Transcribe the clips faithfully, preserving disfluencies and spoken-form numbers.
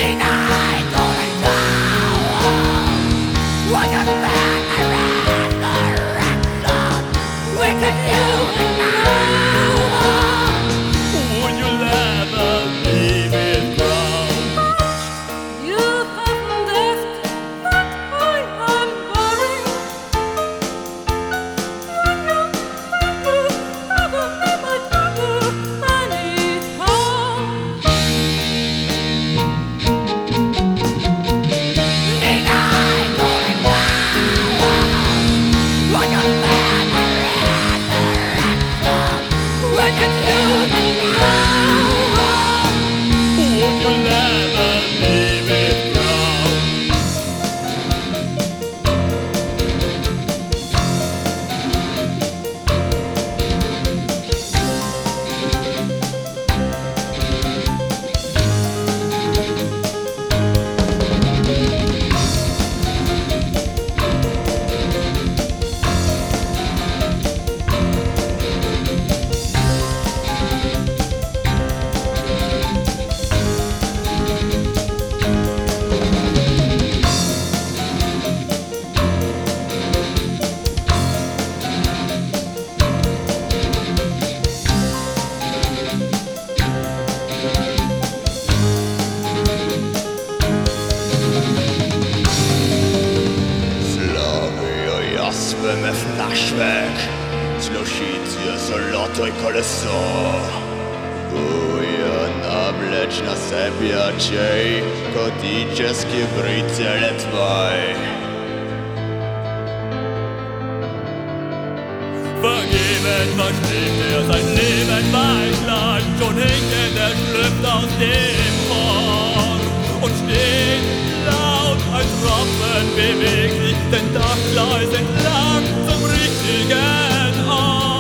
Bymy flashback Zlosicie zoloto i koleso Buja nableć na себе чей Котический бритель твой Vergebens verschlägt er sein Leben Weidland Schon hinkt er, der schlüpft aus dem Horn Und steht laut als Tropfen bewegt sich den Dachgleis entlang zum richtigen Ort.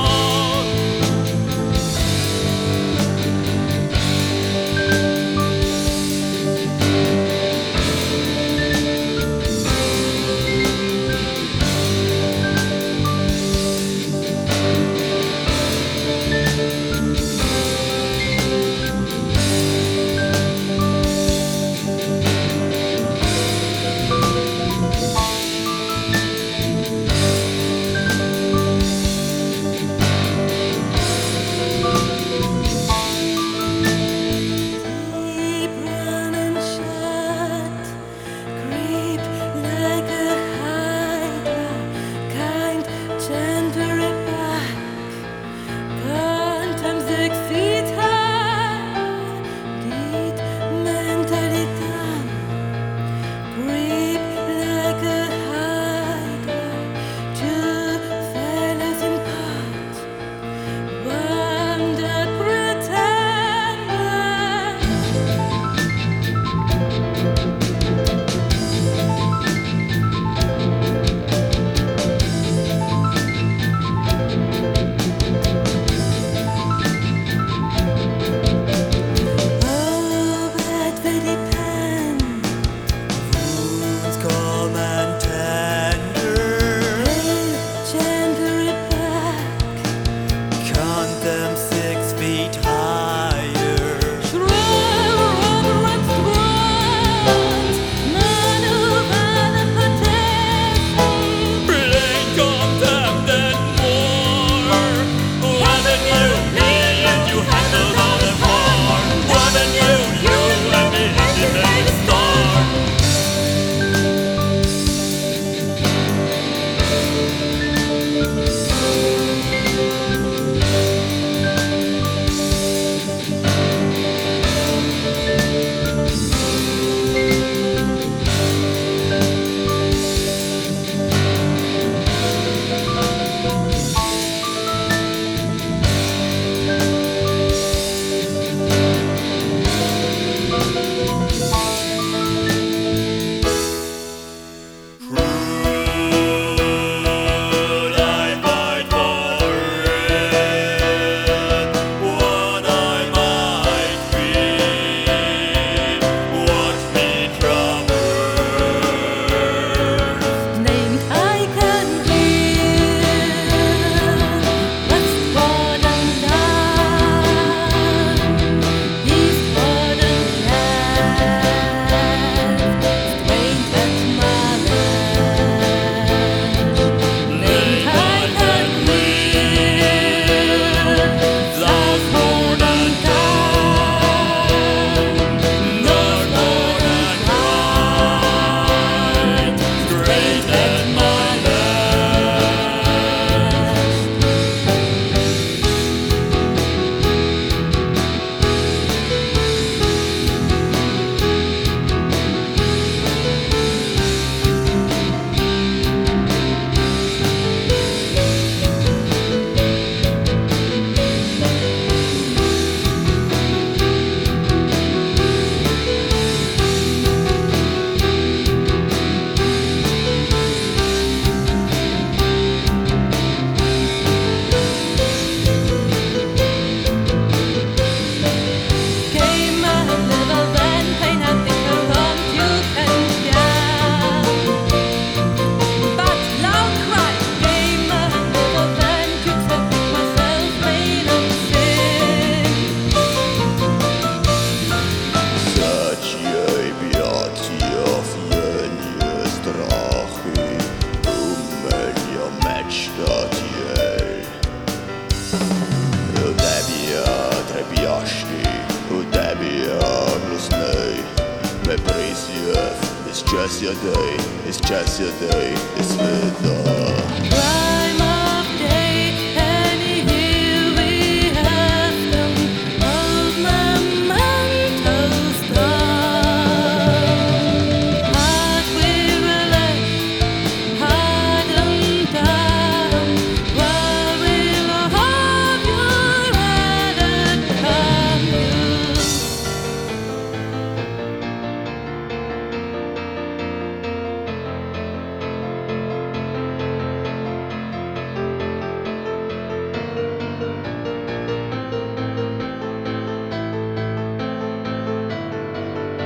face the earth. It's just your day, it's just your day, it's winter. Prime of day, and here we have them, old memento star. Heart we relate, hard and down, where we'll have your head come you.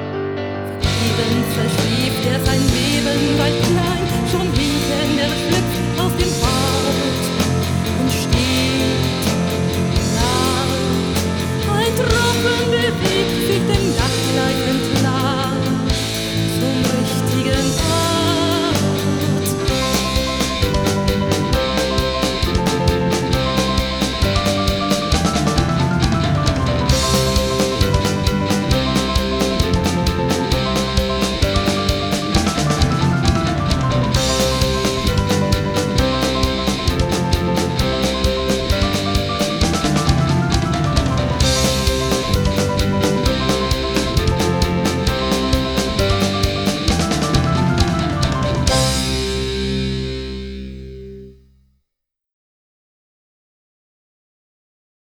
Vergebens verschliebt er sein Leben weit klein, schon hinter der Schlüpfer